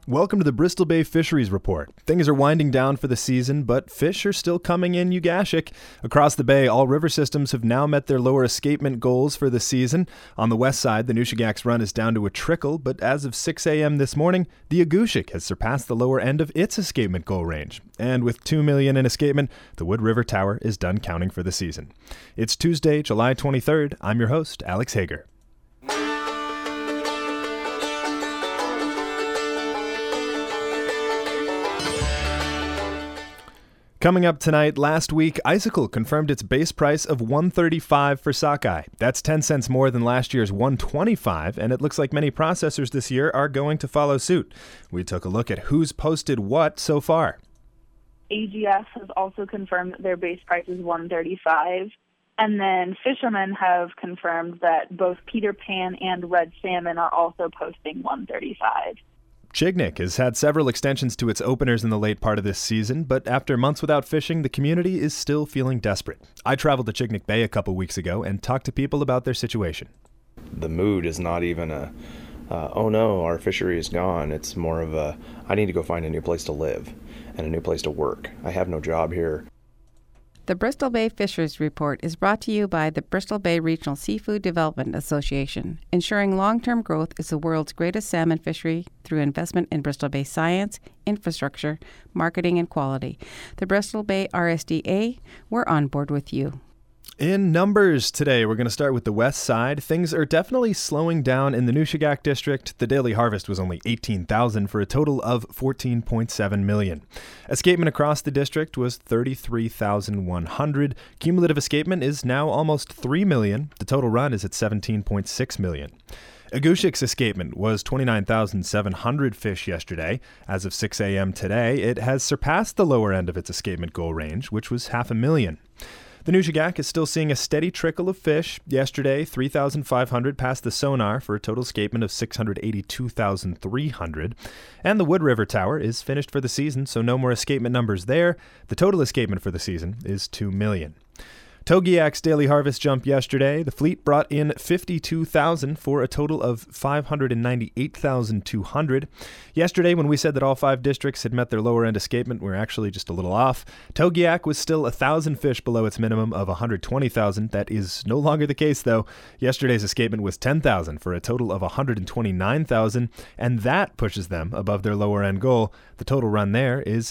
Welcome to the Bristol Bay Fisheries Report. Things are winding down for the season, but fish are still coming in Ugashik. Across the bay, all river systems have now met their lower escapement goals for the season. On the west side, the Nushagak's run is down to a trickle, but as of 6 a.m. this morning, the Agushik has surpassed the lower end of its escapement goal range. And with 2 million in escapement, the Wood River Tower is done counting for the season. It's Tuesday, July 23rd. I'm your host, Alex Hager. Coming up tonight, last week, Icicle confirmed its base price of $1.35 for sockeye. That's 10 cents more than last year's $1.25, and it looks like many processors this year are going to follow suit. We took a look at who's posted what so far. AGS has also confirmed that their base price is $1.35, and then fishermen have confirmed that both Peter Pan and red salmon are also posting $1.35. Chignik has had several extensions to its openers in the late part of this season, but after months without fishing, the community is still feeling desperate. I traveled to Chignik Bay a couple weeks ago and talked to people about their situation. The mood is not even oh no, our fishery is gone. It's more of I need to go find a new place to live and a new place to work. I have no job here. The Bristol Bay Fisheries Report is brought to you by the Bristol Bay Regional Seafood Development Association. Ensuring long-term growth is the world's greatest salmon fishery through investment in Bristol Bay science, infrastructure, marketing, and quality. The Bristol Bay RSDA, we're on board with you. In numbers today, we're going to start with the west side. Things are definitely slowing down in the Nushagak district. The daily harvest was only 18,000 for a total of 14.7 million. Escapement across the district was 33,100. Cumulative escapement is now almost 3 million. The total run is at 17.6 million. Agushik's escapement was 29,700 fish yesterday. As of 6 a.m. today, it has surpassed the lower end of its escapement goal range, which was 500,000. The Nushagak is still seeing a steady trickle of fish. Yesterday, 3,500 passed the sonar for a total escapement of 682,300. And the Wood River Tower is finished for the season, so no more escapement numbers there. The total escapement for the season is 2 million. Togiak's daily harvest jumped yesterday. The fleet brought in 52,000 for a total of 598,200. Yesterday, when we said that all 5 districts had met their lower end escapement, we were actually just a little off. Togiak was still 1,000 fish below its minimum of 120,000. That is no longer the case, though. Yesterday's escapement was 10,000 for a total of 129,000, and that pushes them above their lower end goal. The total run there is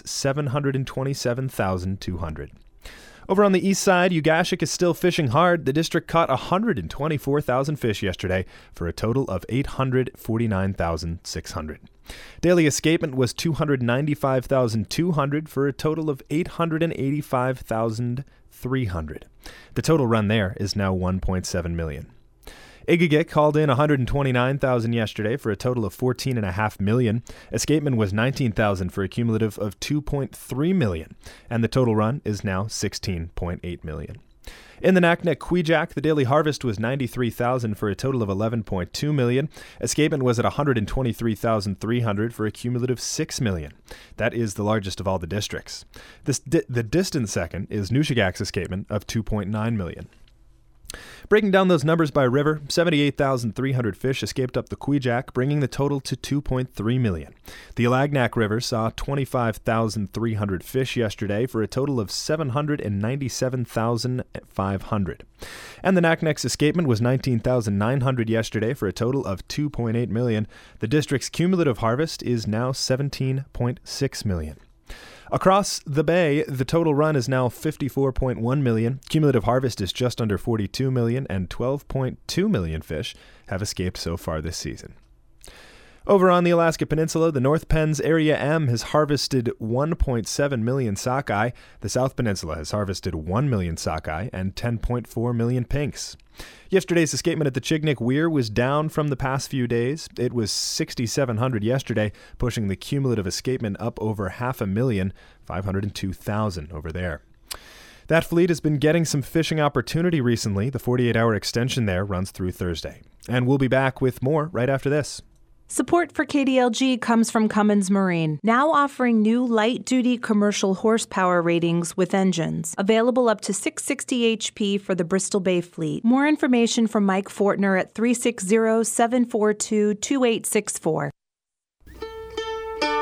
727,200. Over on the east side, Ugashik is still fishing hard. The district caught 124,000 fish yesterday for a total of 849,600. Daily escapement was 295,200 for a total of 885,300. The total run there is now 1.7 million. Igigik called in 129,000 yesterday for a total of 14.5 million. Escapement was 19,000 for a cumulative of 2.3 million, and the total run is now 16.8 million. In the Naknek Kwijak, the daily harvest was 93,000 for a total of 11.2 million. Escapement was at 123,300 for a cumulative 6 million. That is the largest of all the districts. The distant second is Nushagak's escapement of 2.9 million. Breaking down those numbers by river, 78,300 fish escaped up the Kwijak, bringing the total to 2.3 million. The Alagnak River saw 25,300 fish yesterday for a total of 797,500. And the Naknek's escapement was 19,900 yesterday for a total of 2.8 million. The district's cumulative harvest is now 17.6 million. Across the bay, the total run is now 54.1 million. Cumulative harvest is just under 42 million, and 12.2 million fish have escaped so far this season. Over on the Alaska Peninsula, the North Penn's Area M has harvested 1.7 million sockeye. The South Peninsula has harvested 1 million sockeye and 10.4 million pinks. Yesterday's escapement at the Chignik Weir was down from the past few days. It was 6,700 yesterday, pushing the cumulative escapement up over 500,000, 502,000 over there. That fleet has been getting some fishing opportunity recently. The 48-hour extension there runs through Thursday. And we'll be back with more right after this. Support for KDLG comes from Cummins Marine, now offering new light-duty commercial horsepower ratings with engines, available up to 660 HP for the Bristol Bay fleet. More information from Mike Fortner at 360-742-2864.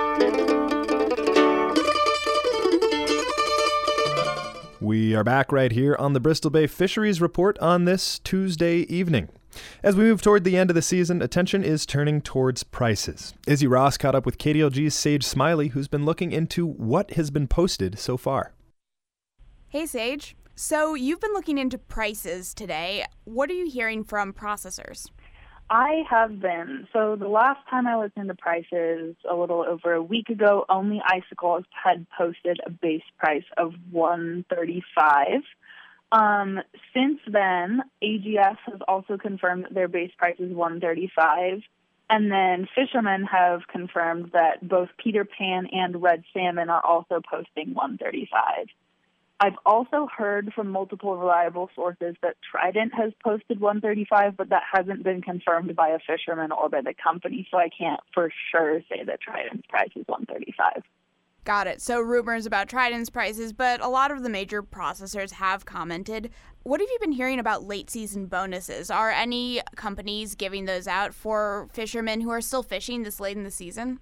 We are back right here on the Bristol Bay Fisheries Report on this Tuesday evening. As we move toward the end of the season, attention is turning towards prices. Izzy Ross caught up with KDLG's Sage Smiley, who's been looking into what has been posted so far. Hey, Sage. So you've been looking into prices today. What are you hearing from processors? I have been. So the last time I looked into prices, a little over a week ago, only Icicles had posted a base price of $135. Since then, AGS has also confirmed that their base price is $135. And then fishermen have confirmed that both Peter Pan and red salmon are also posting $135. I've also heard from multiple reliable sources that Trident has posted $135, but that hasn't been confirmed by a fisherman or by the company, so I can't for sure say that Trident's price is $135. Got it. So rumors about Trident's prices, but a lot of the major processors have commented. What have you been hearing about late season bonuses? Are any companies giving those out for fishermen who are still fishing this late in the season?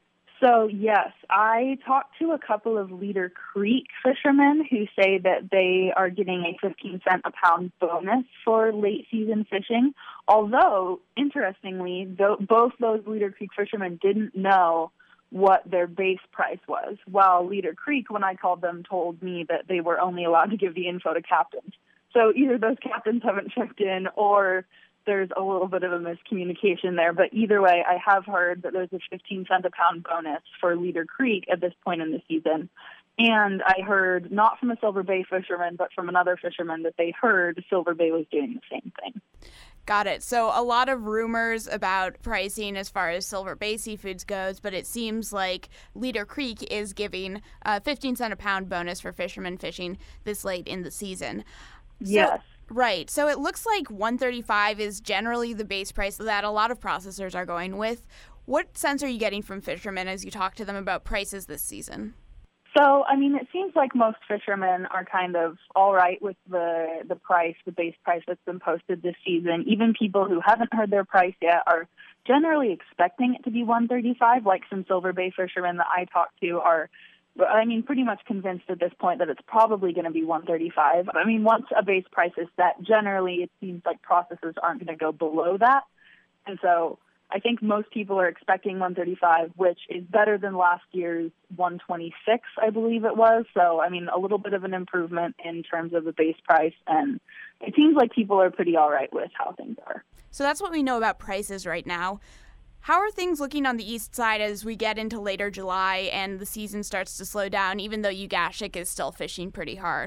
So, yes, I talked to a couple of Leader Creek fishermen who say that they are getting a 15-cent a pound bonus for late season fishing. Although, interestingly, both those Leader Creek fishermen didn't know what their base price was, while Leader Creek, when I called them, told me that they were only allowed to give the info to captains. So either those captains haven't checked in or there's a little bit of a miscommunication there. But either way, I have heard that there's a 15-cent a pound bonus for Leader Creek at this point in the season. And I heard, not from a Silver Bay fisherman, but from another fisherman, that they heard Silver Bay was doing the same thing. Got it. So a lot of rumors about pricing as far as Silver Bay Seafoods goes, but it seems like Leader Creek is giving a 15-cent a pound bonus for fishermen fishing this late in the season. Yes. Right. So it looks like $135 is generally the base price that a lot of processors are going with. What sense are you getting from fishermen as you talk to them about prices this season? So, I mean, it seems like most fishermen are kind of all right with the price, the base price that's been posted this season. Even people who haven't heard their price yet are generally expecting it to be $135, like some Silver Bay fishermen that I talked to are, I mean, pretty much convinced at this point that it's probably going to be $135. I mean, once a base price is set, generally it seems like processors aren't going to go below that. And so I think most people are expecting $135, which is better than last year's $126, I believe it was. So, I mean, a little bit of an improvement in terms of the base price. And it seems like people are pretty all right with how things are. So that's what we know about prices right now. How are things looking on the east side as we get into later July and the season starts to slow down, even though Ugashik is still fishing pretty hard?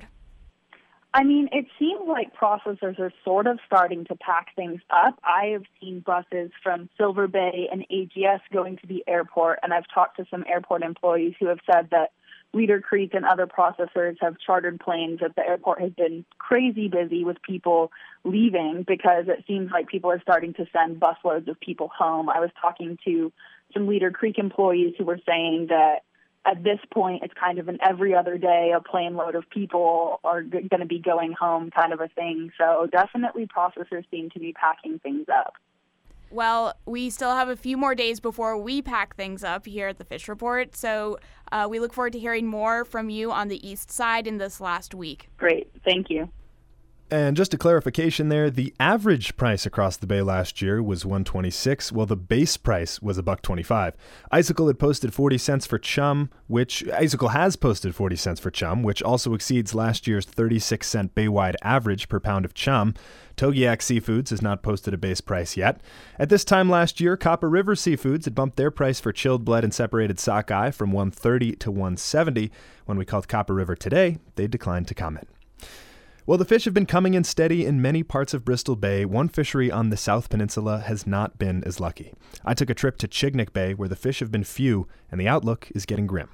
I mean, it seems like processors are sort of starting to pack things up. I have seen buses from Silver Bay and AGS going to the airport, and I've talked to some airport employees who have said that Leader Creek and other processors have chartered planes, that the airport has been crazy busy with people leaving because it seems like people are starting to send busloads of people home. I was talking to some Leader Creek employees who were saying that at this point, it's kind of an every other day, a plane load of people are going to be going home kind of a thing. So definitely processors seem to be packing things up. Well, we still have a few more days before we pack things up here at the Fish Report, so we look forward to hearing more from you on the east side in this last week. Great. Thank you. And just a clarification there, the average price across the bay last year was $126, while the base price was $1.25. Icicle had posted 40 cents for chum, Icicle has posted 40 cents for chum, which also exceeds last year's 36-cent bay-wide average per pound of chum. Togiak Seafoods has not posted a base price yet. At this time last year, Copper River Seafoods had bumped their price for chilled bled and separated sockeye from $130 to $170. When we called Copper River today, they declined to comment. Well, the fish have been coming in steady in many parts of Bristol Bay. One fishery on the South Peninsula has not been as lucky. I took a trip to Chignik Bay, where the fish have been few, and the outlook is getting grim.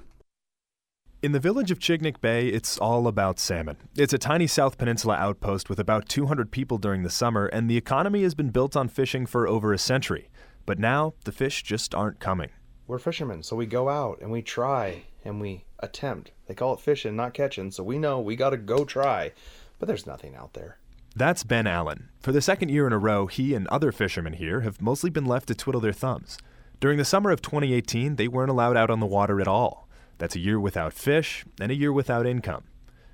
In the village of Chignik Bay, it's all about salmon. It's a tiny South Peninsula outpost with about 200 people during the summer, and the economy has been built on fishing for over a century. But now, the fish just aren't coming. We're fishermen, so we go out and we try and we attempt. They call it fishing, not catching, so we know we got to go try. But there's nothing out there. That's Ben Allen. For the second year in a row, he and other fishermen here have mostly been left to twiddle their thumbs. During the summer of 2018, they weren't allowed out on the water at all. That's a year without fish and a year without income.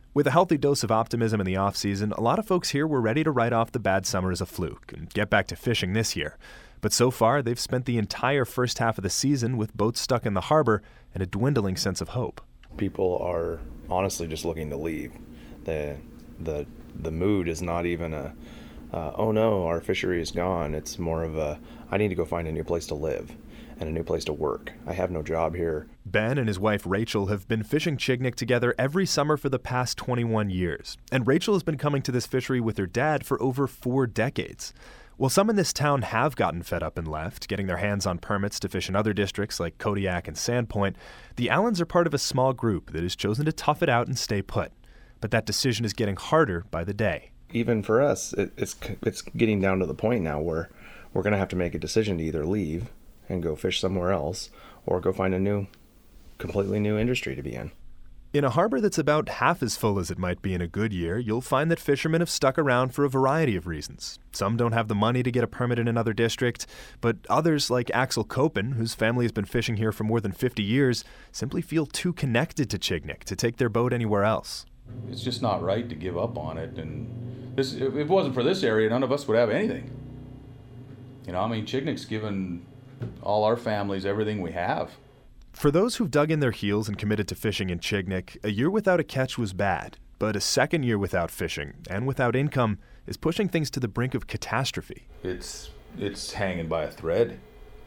With a healthy dose of optimism in the off-season, a lot of folks here were ready to write off the bad summer as a fluke and get back to fishing this year. But so far, they've spent the entire first half of the season with boats stuck in the harbor and a dwindling sense of hope. People are honestly just looking to leave. The mood is not even oh no, our fishery is gone. It's more of I need to go find a new place to live and a new place to work. I have no job here. Ben and his wife Rachel have been fishing Chignik together every summer for the past 21 years. And Rachel has been coming to this fishery with her dad for over 4 decades. Well, some in this town have gotten fed up and left, getting their hands on permits to fish in other districts like Kodiak and Sandpoint. The Allens are part of a small group that has chosen to tough it out and stay put. But that decision is getting harder by the day. Even for us, it's getting down to the point now where we're going to have to make a decision to either leave and go fish somewhere else or go find a completely new industry to be in. In a harbor that's about half as full as it might be in a good year, you'll find that fishermen have stuck around for a variety of reasons. Some don't have the money to get a permit in another district, but others, like Axel Kopen, whose family has been fishing here for more than 50 years, simply feel too connected to Chignik to take their boat anywhere else. It's just not right to give up on it, and if it wasn't for this area, none of us would have anything. Chignik's given all our families everything we have. For those who've dug in their heels and committed to fishing in Chignik, a year without a catch was bad, but a second year without fishing and without income is pushing things to the brink of catastrophe. It's hanging by a thread.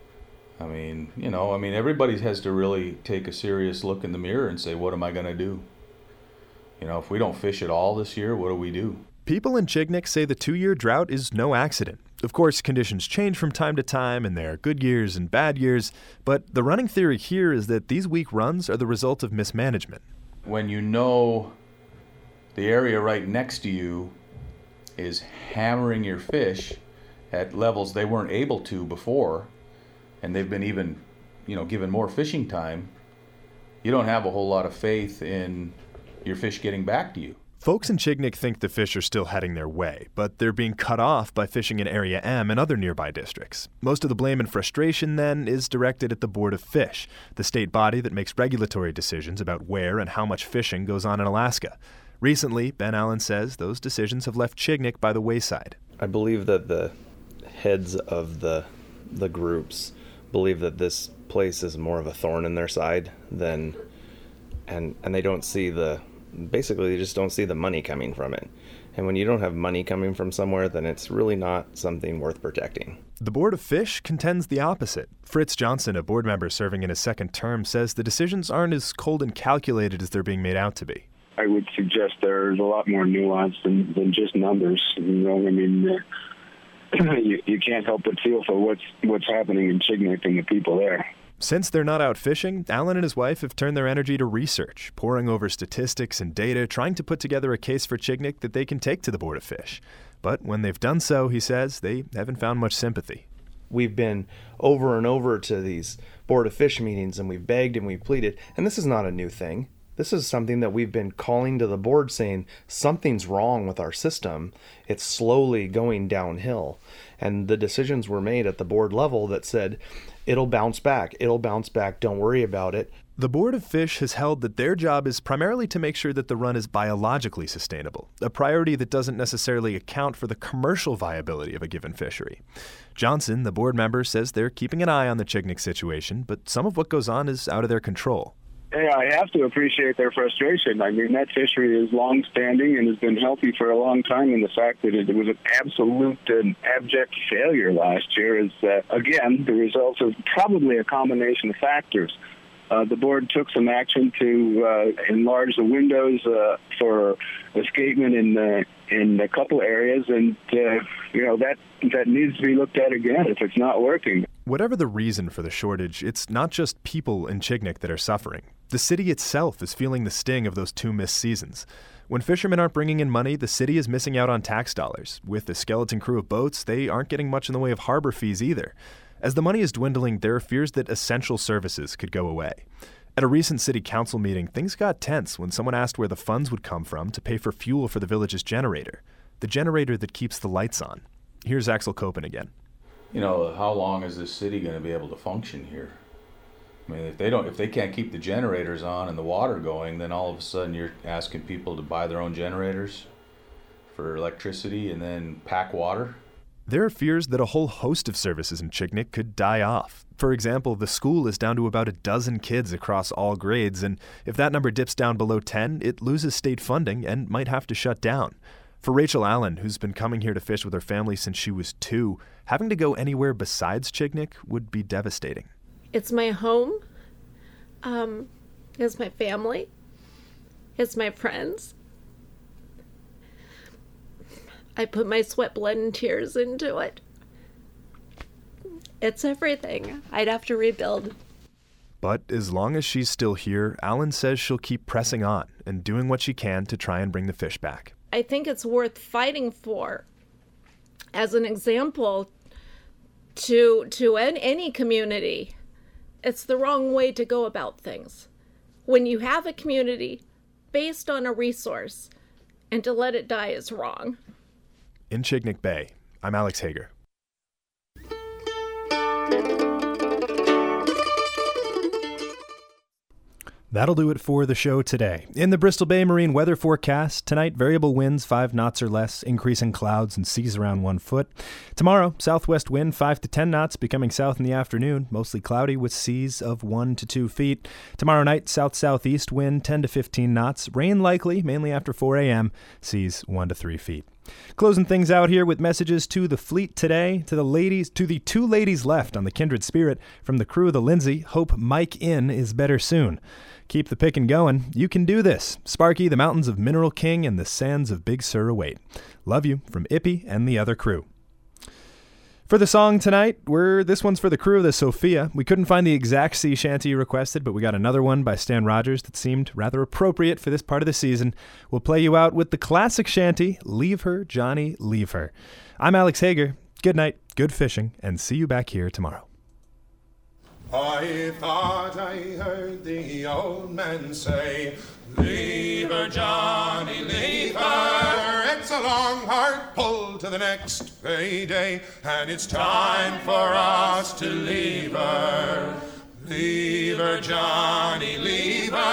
Everybody has to really take a serious look in the mirror and say, what am I going to do? If we don't fish at all this year, what do we do? People in Chignik say the 2-year drought is no accident. Of course, conditions change from time to time, and there are good years and bad years, but the running theory here is that these weak runs are the result of mismanagement. When you know the area right next to you is hammering your fish at levels they weren't able to before, and they've been even, given more fishing time, you don't have a whole lot of faith in your fish getting back to you. Folks in Chignik think the fish are still heading their way, but they're being cut off by fishing in Area M and other nearby districts. Most of the blame and frustration, then, is directed at the Board of Fish, the state body that makes regulatory decisions about where and how much fishing goes on in Alaska. Recently, Ben Allen says those decisions have left Chignik by the wayside. I believe that the heads of the groups believe that this place is more of a thorn in their side than, and they don't see basically they just don't see the money coming from it. And when you don't have money coming from somewhere, then it's really not something worth protecting. The Board of Fish contends the opposite. Fritz Johnson, a board member serving in his second term, says the decisions aren't as cold and calculated as they're being made out to be. I would suggest there's a lot more nuance than just numbers. You can't help but feel for what's happening in Chignik and the people there. Since they're not out fishing, Allen and his wife have turned their energy to research, poring over statistics and data, trying to put together a case for Chignik that they can take to the Board of Fish. But when they've done so, he says, they haven't found much sympathy. We've been over and over to these Board of Fish meetings, and we've begged and we've pleaded, and this is not a new thing. This is something that we've been calling to the board saying something's wrong with our system. It's slowly going downhill. And the decisions were made at the board level that said, it'll bounce back, don't worry about it. The Board of Fish has held that their job is primarily to make sure that the run is biologically sustainable, a priority that doesn't necessarily account for the commercial viability of a given fishery. Johnson, the board member, says they're keeping an eye on the Chignik situation, but some of what goes on is out of their control. Yeah, I have to appreciate their frustration. That fishery is long-standing and has been healthy for a long time, and the fact that it was an absolute and abject failure last year is, again, the result of probably a combination of factors. The board took some action to enlarge the windows for escapement in a couple areas, and that needs to be looked at again if it's not working. Whatever the reason for the shortage, it's not just people in Chignik that are suffering. The city itself is feeling the sting of those 2 missed seasons. When fishermen aren't bringing in money, the city is missing out on tax dollars. With the skeleton crew of boats, they aren't getting much in the way of harbor fees either. As the money is dwindling, there are fears that essential services could go away. At a recent city council meeting, things got tense when someone asked where the funds would come from to pay for fuel for the village's generator, the generator that keeps the lights on. Here's Axel Kopen again. How long is this city going to be able to function here? I mean, if they can't keep the generators on and the water going, then all of a sudden you're asking people to buy their own generators for electricity and then pack water. There are fears that a whole host of services in Chignik could die off. For example, the school is down to about a dozen kids across all grades, and if that number dips down below 10, it loses state funding and might have to shut down. For Rachel Allen, who's been coming here to fish with her family since she was 2, having to go anywhere besides Chignik would be devastating. It's my home. It's my family. It's my friends. I put my sweat, blood, and tears into it. It's everything. I'd have to rebuild. But as long as she's still here, Allen says she'll keep pressing on and doing what she can to try and bring the fish back. I think it's worth fighting for. As an example, to any community, it's the wrong way to go about things. When you have a community based on a resource, and to let it die is wrong. In Chignik Bay, I'm Alex Hager. That'll do it for the show today. In the Bristol Bay Marine weather forecast, tonight variable winds 5 knots or less, increasing clouds and seas around 1 foot. Tomorrow, southwest wind 5 to 10 knots, becoming south in the afternoon, mostly cloudy with seas of 1 to 2 feet. Tomorrow night, south-southeast wind 10 to 15 knots, rain likely, mainly after 4 a.m., seas 1 to 3 feet. Closing things out here with messages to the fleet today, to the 2 ladies left on the Kindred Spirit. From the crew of the Lindsay, hope Mike Inn is better soon. Keep the picking going. You can do this. Sparky, the mountains of Mineral King, and the sands of Big Sur await. Love you from Ippy and the other crew. For the song tonight, this one's for the crew of the Sophia. We couldn't find the exact sea shanty you requested, but we got another one by Stan Rogers that seemed rather appropriate for this part of the season. We'll play you out with the classic shanty, Leave Her, Johnny, Leave Her. I'm Alex Hager. Good night, good fishing, and see you back here tomorrow. I thought I heard the old man say, Leave her, Johnny, leave her. It's a long, hard pull to the next payday, and it's time for us to leave her. Leave her, Johnny, leave her.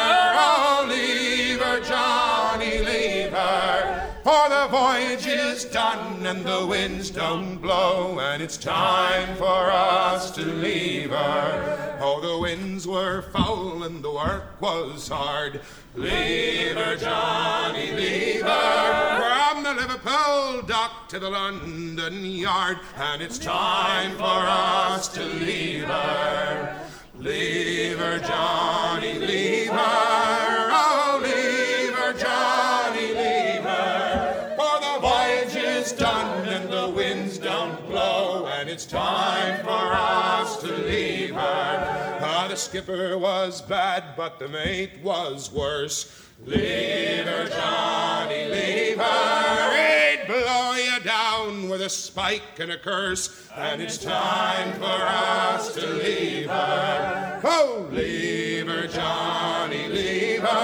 Oh, leave her, Johnny, leave her. For the voyage is done and the winds don't blow, and it's time for us to leave her. Oh, the winds were foul and the work was hard. Leave her, Johnny, leave her. From the Liverpool dock to the London yard, and it's time for us to leave her. Leave her, Johnny, leave her. Oh, leave her, Johnny, leave her. For the voyage is done and the winds don't blow, and it's time for us to leave her. The skipper was bad, but the mate was worse. Leave her, Johnny, leave her. He'd blow you down with a spike and a curse, and it's time for us to leave her. Oh, leave her, Johnny, leave her.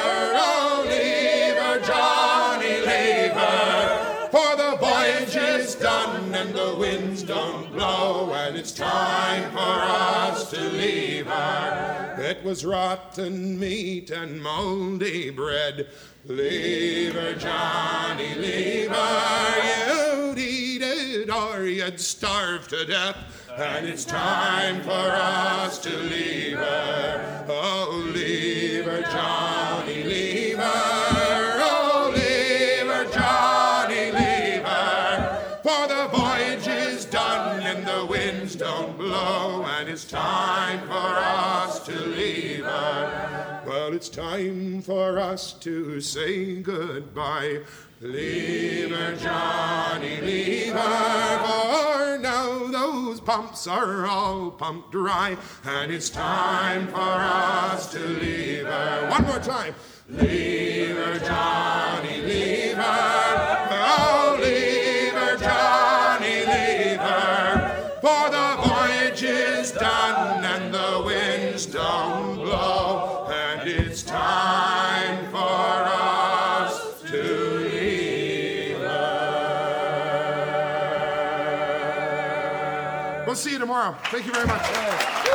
Oh, leave her, Johnny, leave her. For the voyage is done and the winds don't blow, and it's time for us to leave her. It was rotten meat and moldy bread. Leave her, Johnny, leave her. You'd eat it or you'd starve to death, and it's time for us to leave her. Oh, leave her, Johnny, leave her. Oh, leave her, Johnny, leave her. For the voyage is done and the winds don't blow, and it's time for us to leave her. Well, it's time for us to say goodbye. Leave her, Johnny, leave her. For now those pumps are all pumped dry, and it's time for us to leave her. One more time. Leave her, Johnny, leave her. Oh, leave her, Johnny, leave her. For the voyage is done and the winds don't blow, and it's time for us to leave her. We'll see you tomorrow. Thank you very much.